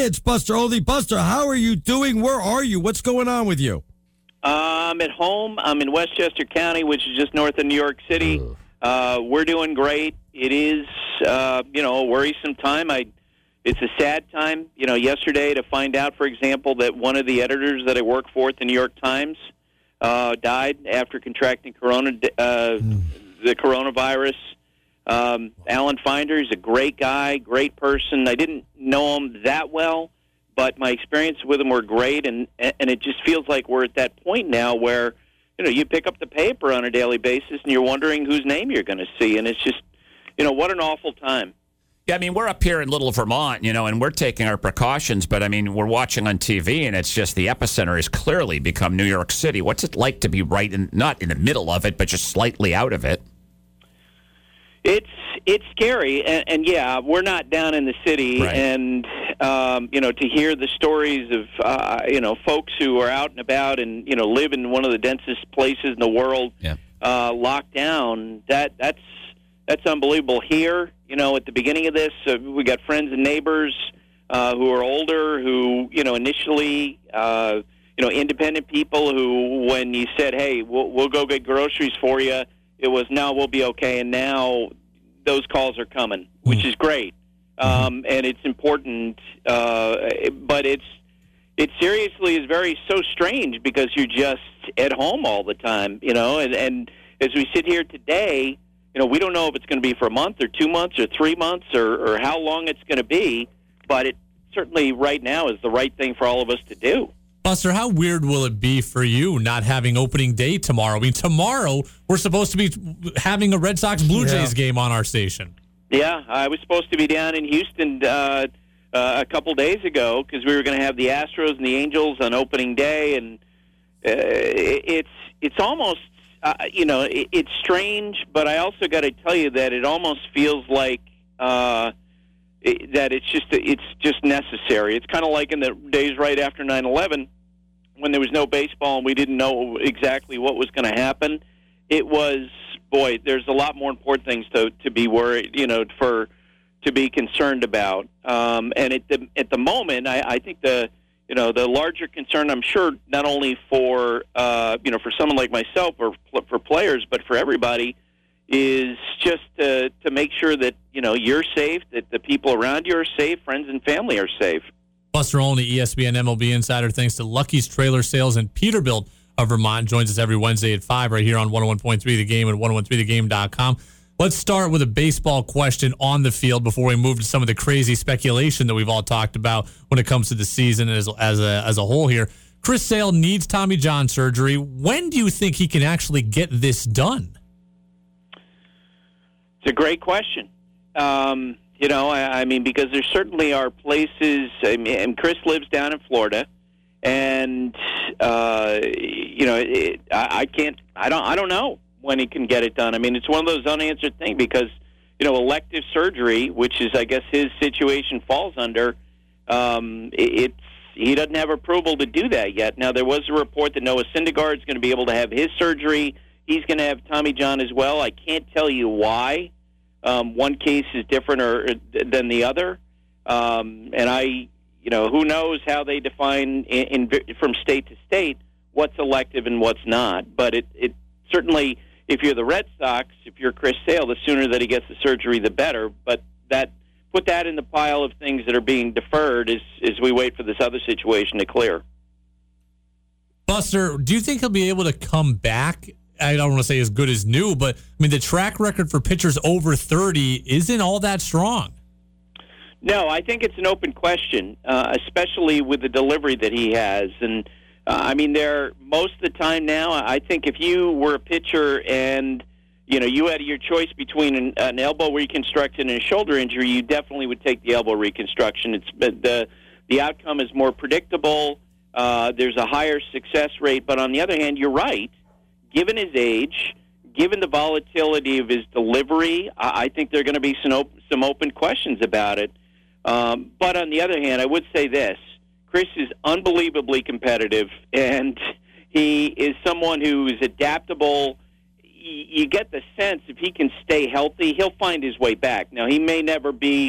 Hey, it's Buster Olney. Buster, how are you doing? Where are you? What's going on with you? I'm at home. I'm in Westchester County, which is just north of New York City. We're doing great. It is, a worrisome time. It's a sad time. Yesterday to find out, for example, that one of the editors that I work for at the New York Times died after contracting the coronavirus. Alan Finder is a great guy, great person. I didn't know him that well, but my experience with him were great, and it just feels like we're at that point now where, you pick up the paper on a daily basis and you're wondering whose name you're going to see, and it's just, what an awful time. Yeah, we're up here in Little Vermont, and we're taking our precautions, but, we're watching on TV, and it's just the epicenter has clearly become New York City. What's it like to be not in the middle of it, but just slightly out of it? It's scary, and yeah, we're not down in the city, right. And to hear the stories of folks who are out and about and live in one of the densest places in the world, locked down. That's unbelievable. Here, at the beginning of this, we got friends and neighbors who are older, who initially, independent people who, when you said, "Hey, we'll go get groceries for you," it was, "No, we'll be okay." And now those calls are coming, which is great. And it's important, but it seriously is so strange because you're just at home all the time, and as we sit here today, we don't know if it's going to be for a month or 2 months or 3 months or how long it's going to be, but it certainly right now is the right thing for all of us to do. Buster, how weird will it be for you not having opening day tomorrow? Tomorrow we're supposed to be having a Red Sox Blue Jays game on our station. Yeah, I was supposed to be down in Houston a couple days ago because we were going to have the Astros and the Angels on opening day, and it's almost it's strange, but I also got to tell you that it almost feels like that it's just necessary. It's kind of like in the days right after 9/11 when there was no baseball and we didn't know exactly what was going to happen. It was, boy, there's a lot more important things to be worried, to be concerned about. And at the moment, I think the larger concern, I'm sure, not only for for someone like myself or for players, but for everybody, is just to make sure that you're safe, that the people around you are safe, friends and family are safe. Buster Olney, ESPN MLB Insider, thanks to Lucky's Trailer Sales in Peterbilt of Vermont, joins us every Wednesday at 5 right here on 101.3 The Game and 101.3thegame.com. Let's start with a baseball question on the field before we move to some of the crazy speculation that we've all talked about when it comes to the season as a whole here. Chris Sale needs Tommy John surgery. When do you think he can actually get this done? It's a great question. Because there certainly are places, and Chris lives down in Florida, and, I don't know when he can get it done. It's one of those unanswered things because, elective surgery, which is, I guess, his situation falls under, he doesn't have approval to do that yet. Now, there was a report that Noah Syndergaard is going to be able to have his surgery. He's going to have Tommy John as well. I can't tell you why. One case is different than the other. Who knows how they define from state to state what's elective and what's not. But it certainly, if you're the Red Sox, if you're Chris Sale, the sooner that he gets the surgery, the better. But put that in the pile of things that are being deferred as we wait for this other situation to clear. Buster, do you think he'll be able to come back? I don't want to say as good as new, but the track record for pitchers over 30 isn't all that strong. No, I think it's an open question, especially with the delivery that he has. And there most of the time now, I think if you were a pitcher and you had your choice between an elbow reconstruction and a shoulder injury, you definitely would take the elbow reconstruction. The outcome is more predictable. There's a higher success rate, but on the other hand, you're right. Given his age, given the volatility of his delivery, I think there are going to be some open questions about it. But on the other hand, I would say this. Chris is unbelievably competitive, and he is someone who is adaptable. You get the sense if he can stay healthy, he'll find his way back. Now, he may never be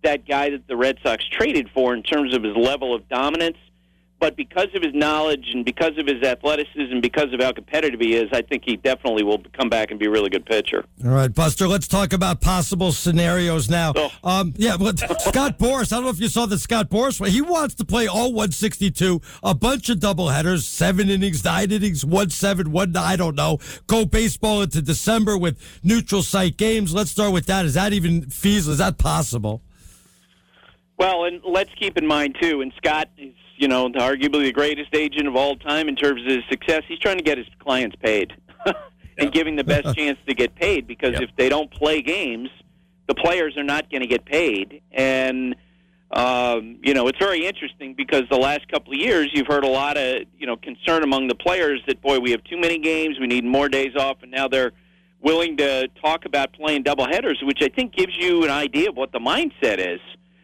that guy that the Red Sox traded for in terms of his level of dominance. But because of his knowledge and because of his athleticism, because of how competitive he is, I think he definitely will come back and be a really good pitcher. All right, Buster, let's talk about possible scenarios now. Scott Boras, I don't know if you saw the Scott Boras. He wants to play all 162, a bunch of doubleheaders, 7 innings, 9 innings, 1-7, 1-9, I don't know. Go baseball into December with neutral site games. Let's start with that. Is that even feasible? Is that possible? Well, and let's keep in mind, too, and Scott is, arguably the greatest agent of all time in terms of his success. He's trying to get his clients paid and giving the best chance to get paid because if they don't play games, the players are not going to get paid. And, it's very interesting because the last couple of years you've heard a lot of, concern among the players that, boy, we have too many games, we need more days off, and now they're willing to talk about playing doubleheaders, which I think gives you an idea of what the mindset is.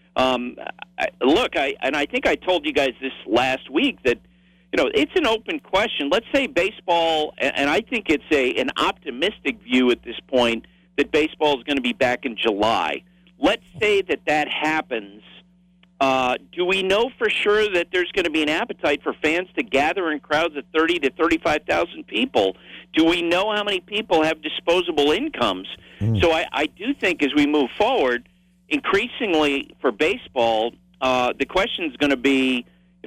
I think I told you guys this last week that, it's an open question. Let's say baseball, and I think it's an optimistic view at this point that baseball is going to be back in July. Let's say that happens. Do we know for sure that there's going to be an appetite for fans to gather in crowds of 30 to 35,000 people? Do we know how many people have disposable incomes? So I do think as we move forward, increasingly for baseball, the question is going to be,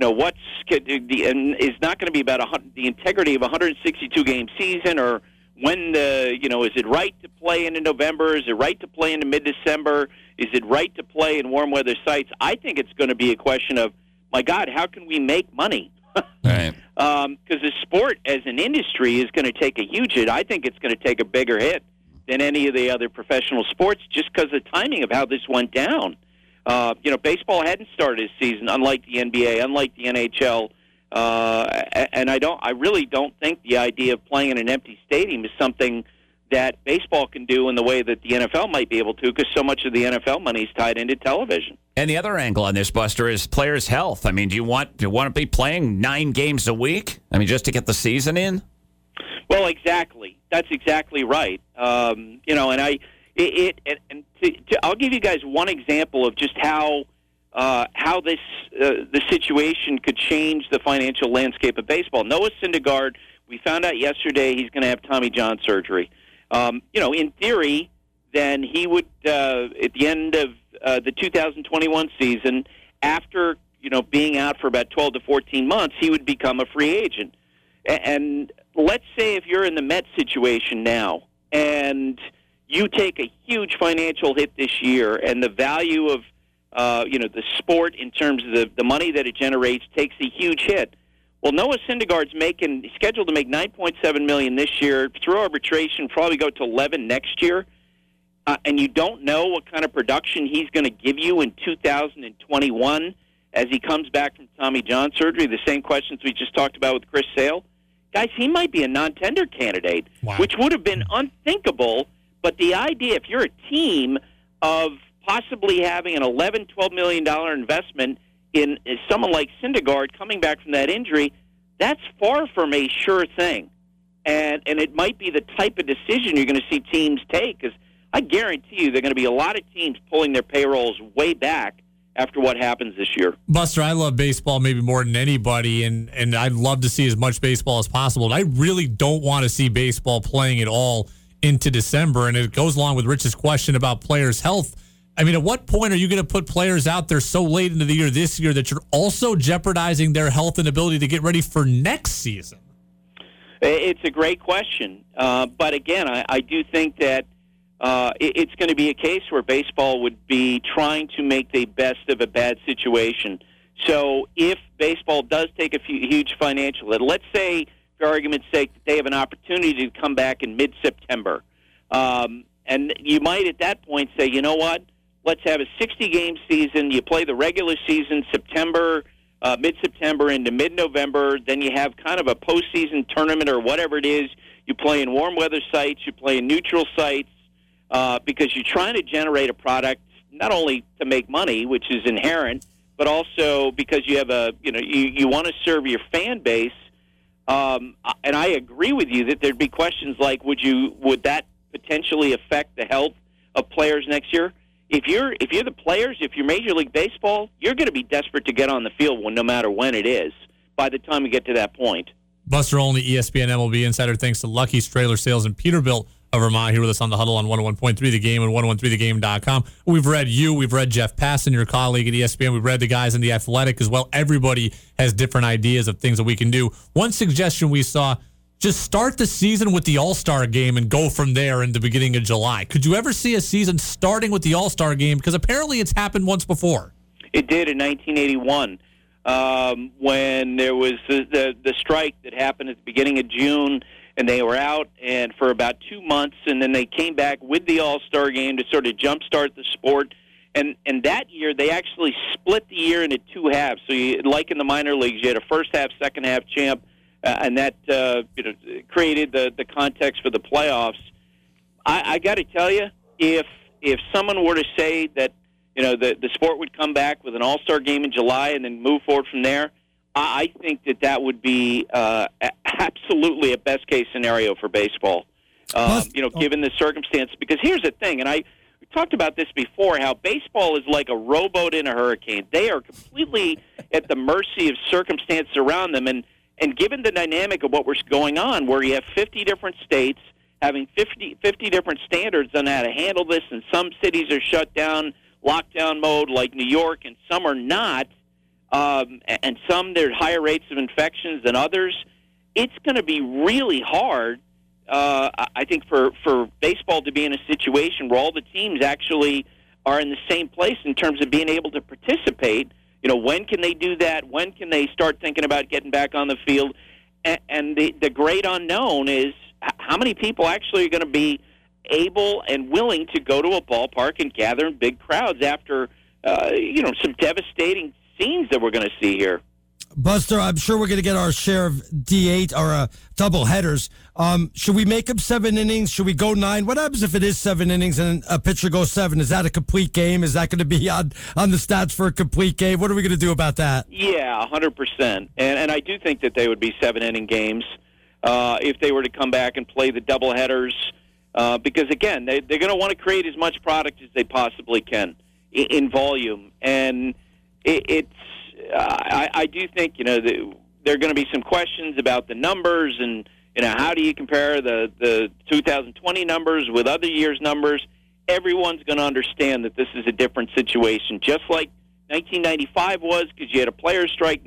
is not going to be about the integrity of a 162-game season, or when is it right to play into November? Is it right to play into mid-December? Is it right to play in warm weather sites? I think it's going to be a question of, my God, how can we make money? Right. Because the sport as an industry is going to take a huge hit. I think it's going to take a bigger hit than any of the other professional sports just because of the timing of how this went down. Baseball hadn't started its season, unlike the NBA, unlike the NHL. And I really don't think the idea of playing in an empty stadium is something that baseball can do in the way that the NFL might be able to, because so much of the NFL money is tied into television. And the other angle on this, Buster, is players' health. I mean, do you want to be playing 9 games a week? I mean, just to get the season in? Well, exactly. That's exactly right. I'll give you guys one example of just how this the situation could change the financial landscape of baseball. Noah Syndergaard, we found out yesterday he's going to have Tommy John surgery. In theory, then he would at the end of the 2021 season, after being out for about 12 to 14 months, he would become a free agent. And let's say if you're in the Mets situation now and you take a huge financial hit this year and the value of the sport in terms of the money that it generates takes a huge hit. Well, Noah Syndergaard's scheduled to make $9.7 million this year. Through arbitration, probably go to $11 million next year. And you don't know what kind of production he's going to give you in 2021 as he comes back from Tommy John surgery. The same questions we just talked about with Chris Sale. Guys, he might be a non-tender candidate, which would have been unthinkable. But the idea, if you're a team of possibly having an $11, $12 million investment in someone like Syndergaard coming back from that injury, that's far from a sure thing. And it might be the type of decision you're going to see teams take, because I guarantee you there are going to be a lot of teams pulling their payrolls way back after what happens this year. Buster, I love baseball maybe more than anybody, and I'd love to see as much baseball as possible. And I really don't want to see baseball playing at all into December, and it goes along with Rich's question about players' health. I mean, at what point are you going to put players out there so late into the year this year that you're also jeopardizing their health and ability to get ready for next season? It's a great question. But again, I do think that it's going to be a case where baseball would be trying to make the best of a bad situation. So if baseball does take a huge financial hit, let's say, for argument's sake, that they have an opportunity to come back in mid-September. And you might at that point say, you know what, let's have a 60-game season. You play the regular season September, mid-September into mid-November. Then you have kind of a postseason tournament or whatever it is. You play in warm weather sites. You play in neutral sites because you're trying to generate a product not only to make money, which is inherent, but also because you have you want to serve your fan base. And I agree with you that there'd be questions like, would that potentially affect the health of players next year? if you're the players, if you're Major League Baseball, you're going to be desperate to get on the field no matter when it is by the time we get to that point. Buster Olney, ESPN MLB Insider, thanks to Lucky's Trailer Sales in Peterbilt of Vermont, here with us on the Huddle on 101.3 The Game and 101.3thegame.com. We've read you. We've read Jeff Passan, your colleague at ESPN. We've read the guys in The Athletic as well. Everybody has different ideas of things that we can do. One suggestion we saw, just start the season with the All-Star Game and go from there in the beginning of July. Could you ever see a season starting with the All-Star Game? Because apparently it's happened once before. It did in 1981 when there was the strike that happened at the beginning of June, and they were out and for about 2 months, and then they came back with the All-Star Game to sort of jumpstart the sport. And that year, they actually split the year into two halves. So, like in the minor leagues, you had a first half, second half champ, and that created the context for the playoffs. I got to tell you, if someone were to say that the sport would come back with an All-Star Game in July and then move forward from there, I think that would be absolutely a best-case scenario for baseball, given the circumstances. Because here's the thing, and we talked about this before, how baseball is like a rowboat in a hurricane. They are completely at the mercy of circumstances around them. And given the dynamic of what was going on, where you have 50 different states having 50 different standards on how to handle this, and some cities are shut down, lockdown mode like New York, and some are not, and some there's higher rates of infections than others, it's going to be really hard, I think, for baseball to be in a situation where all the teams actually are in the same place in terms of being able to participate. When can they do that? When can they start thinking about getting back on the field? And the great unknown is how many people actually are going to be able and willing to go to a ballpark and gather in big crowds after, some devastating scenes that we're going to see here. Buster, I'm sure we're going to get our share of D8 or double headers. Should we make them 7 innings? Should we go 9? What happens if it is 7 innings and a pitcher goes 7? Is that a complete game? Is that going to be on the stats for a complete game? What are we going to do about that? Yeah, 100%. And I do think that they would be 7-inning games if they were to come back and play the double headers. Because, again, they're going to want to create as much product as they possibly can in volume. And I do think, there are going to be some questions about the numbers and, how do you compare the 2020 numbers with other years' numbers. Everyone's going to understand that this is a different situation, just like 1995 was, because you had a players' strike.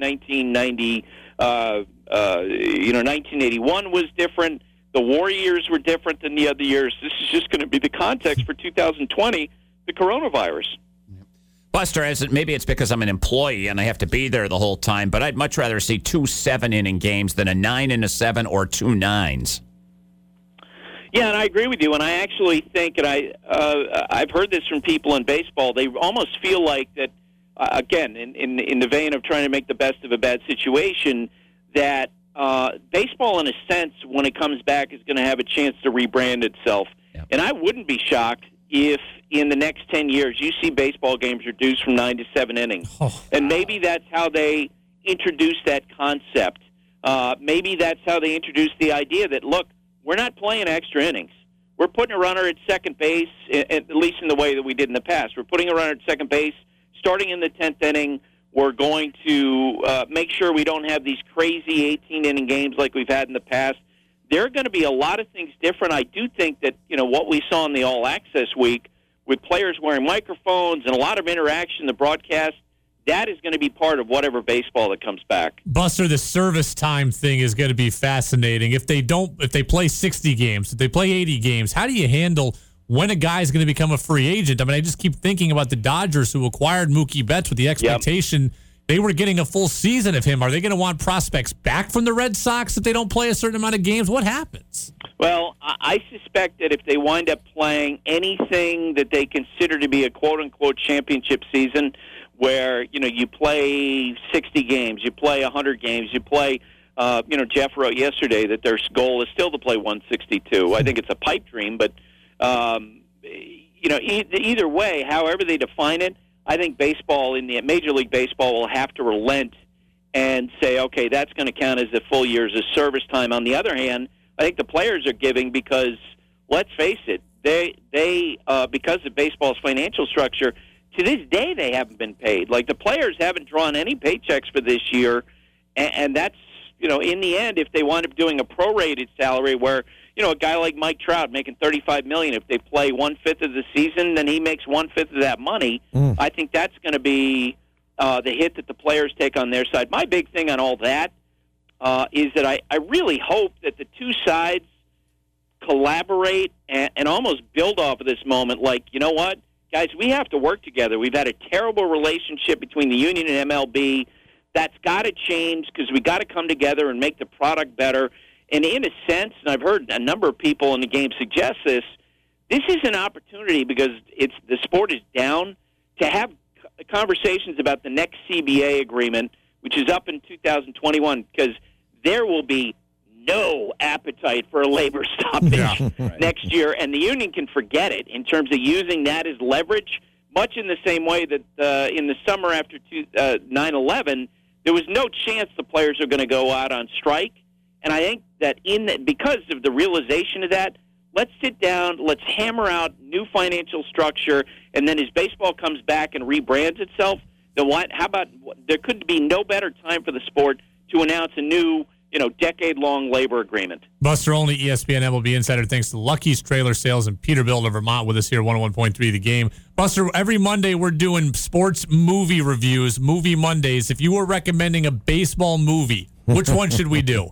1981 was different. The war years were different than the other years. This is just going to be the context for 2020, the coronavirus. Buster, maybe it's because I'm an employee and I have to be there the whole time, but I'd much rather see 2 7-inning games than a 9 and a 7 or 2 9s. Yeah, and I agree with you. And I actually think, and I've heard this from people in baseball, they almost feel like that, again, in the vein of trying to make the best of a bad situation, that baseball, in a sense, when it comes back, is going to have a chance to rebrand itself. Yep. And I wouldn't be shocked if in the next 10 years you see baseball games reduced from 9 to 7 innings. And maybe that's how they introduce that concept. Maybe that's how they introduce the idea that, look, we're not playing extra innings. We're putting a runner at second base, at least in the way that we did in the past. We're putting a runner at second base, starting in the 10th inning. We're going to make sure we don't have these crazy 18-inning games like we've had in the past. There are going to be a lot of things different. I do think that, what we saw in the All Access week with players wearing microphones and a lot of interaction in the broadcast, that is going to be part of whatever baseball that comes back. Buster, the service time thing is going to be fascinating. If they play 60 games, if they play 80 games, how do you handle when a guy's going to become a free agent? I mean, I just keep thinking about the Dodgers who acquired Mookie Betts with the expectation they were getting a full season of him. Are they going to want prospects back from the Red Sox if they don't play a certain amount of games? What happens? Well, I suspect that if they wind up playing anything that they consider to be a quote-unquote championship season, where, you play 60 games, you play 100 games, you play, Jeff wrote yesterday that their goal is still to play 162. I think it's a pipe dream, but, either way, however they define it, I think baseball, in the Major League Baseball, will have to relent and say, okay, that's going to count as a full year's of service time. On the other hand, I think the players are giving because, let's face it, they because of baseball's financial structure, to this day they haven't been paid. Like, the players haven't drawn any paychecks for this year, and that's, in the end, if they wind up doing a prorated salary where, a guy like Mike Trout making $35 million, if they play 1/5 of the season, then he makes 1/5 of that money. I think that's going to be the hit that the players take on their side. My big thing on all that is that I really hope that the two sides collaborate and almost build off of this moment. Like, you know what, guys, we have to work together. We've had a terrible relationship between the union and MLB. That's got to change because we got to come together and make the product better. And in a sense, and I've heard a number of people in the game suggest this is an opportunity because the sport is down to have conversations about the next CBA agreement, which is up in 2021, because there will be no appetite for a labor stoppage next year, and the union can forget it in terms of using that as leverage, much in the same way that in the summer after 9/11, there was no chance the players are going to go out on strike. And I think that because of the realization of that, let's sit down, let's hammer out new financial structure, and then as baseball comes back and rebrands itself, then how about there could be no better time for the sport to announce a new, decade-long labor agreement. Buster Olney, ESPN MLB Insider, thanks to Lucky's Trailer Sales in Peterbilt, Vermont, with us here, 101.3 The Game. Buster, every Monday we're doing sports movie reviews, Movie Mondays. If you were recommending a baseball movie, which one should we do?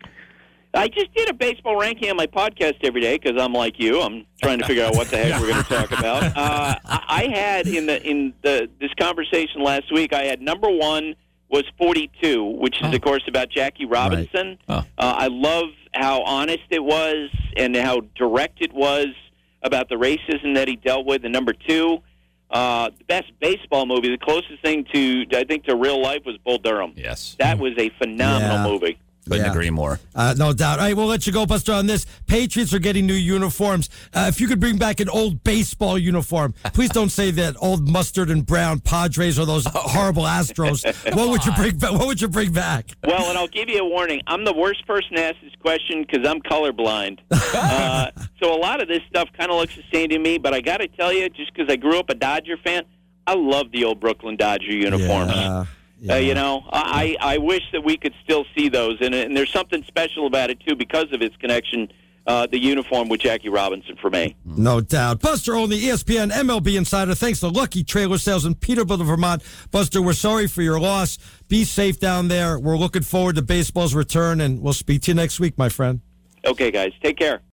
I just did a baseball ranking on my podcast every day because I'm like you. I'm trying to figure out what the heck we're going to talk about. I had in this conversation last week, I had number one was 42, which is, of course, about Jackie Robinson. Right. I love how honest it was and how direct it was about the racism that he dealt with. And number two, the best baseball movie, the closest thing to real life was Bull Durham. Yes. That was a phenomenal movie. Couldn't agree more. No doubt. All right, we'll let you go, Buster, on this. Patriots are getting new uniforms. If you could bring back an old baseball uniform, please don't say that old mustard and brown Padres or those horrible Astros. What would you bring back? Well, and I'll give you a warning. I'm the worst person to ask this question because I'm colorblind. So a lot of this stuff kind of looks the same to me, but I got to tell you, just because I grew up a Dodger fan, I love the old Brooklyn Dodger uniforms. Yeah. I wish that we could still see those, and there's something special about it, too, because of its connection, the uniform with Jackie Robinson for me. No doubt. Buster Olney, ESPN MLB Insider. Thanks to Lucky Trailer Sales in Peterbilt, Vermont. Buster, we're sorry for your loss. Be safe down there. We're looking forward to baseball's return, and we'll speak to you next week, my friend. Okay, guys. Take care.